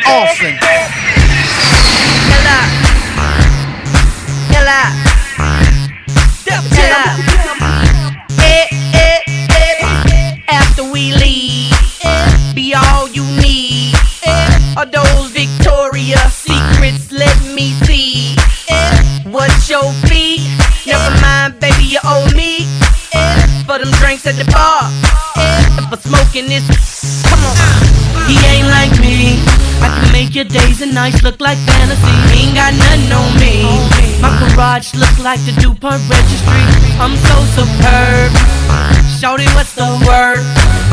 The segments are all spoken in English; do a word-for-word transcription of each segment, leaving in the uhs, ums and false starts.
Austin. Ella, Ella, Ella. Eh, eh, eh. After we leave, be all you need. Are those Victoria's Secrets? Let me see. What's your fee? Never mind, baby, you owe me. For them drinks at the bar, and for smoking this. Come on. He ain't like me. I can make your days and nights look like fantasy. He ain't got nothing on me. My garage look like the DuPont registry. I'm so superb. Shorty, what's the word?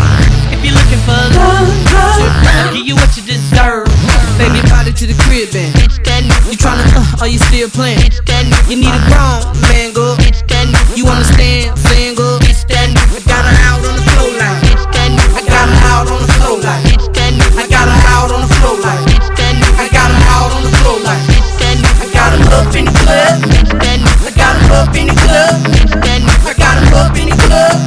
If you're looking for love, I'll give you what you deserve. Baby, body to the crib, man. You tryna, uh, are you still playing? You need a grown man, go. You understand, single. I got her out on the floor line. I got her out on the floor line. I got her out on the floor line. I got her out on the floor line. I got her up in the club. I got her up in the club. I got her up in the club.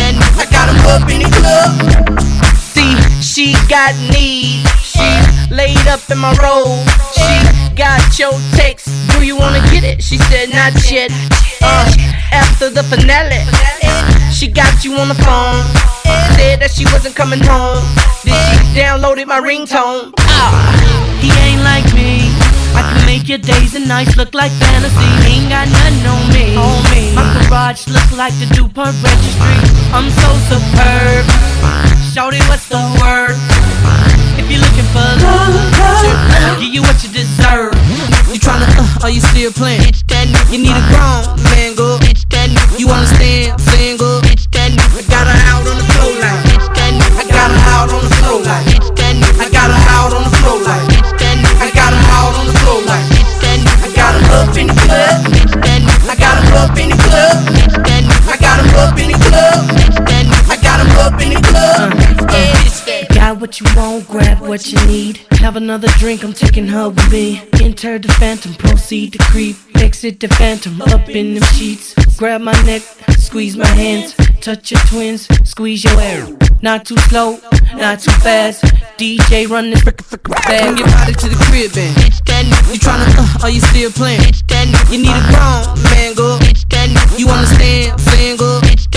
I got her up in the club. See, she got needs. She's laid up in my robe. She got your text. Do you wanna get it? She said not yet. Uh, after the finale, she got you on the phone. Said that she wasn't coming home. Then she downloaded my ringtone. Ah. He ain't like me. I can make your days and nights look like fantasy. He ain't got nothing on me. My garage look like the DuPont registry. I'm so superb. Shorty, what's the word? If you're looking for love, I'll give you what you deserve. You tryna, uh, are you still playing? You need a grown man, go. You understand, single. I got her out on the floor line. I got her out on the floor line. I got her out on the floor line. I got her out on the floor line. I got her up in the club. I got her up in the club. I got her up in the club. I got her up in the club. Got what you want, grab what you need. Have another drink, I'm taking her with me. Enter the phantom, proceed to creep. Exit the phantom, up in them sheets. Grab my neck, squeeze my hands. Touch your twins, squeeze your hair. Not too slow, not too fast. D J run this frick frick fast. Bring your body to the crib, man. You tryna, uh, are you still playing? You need a grown man, go. You understand, single.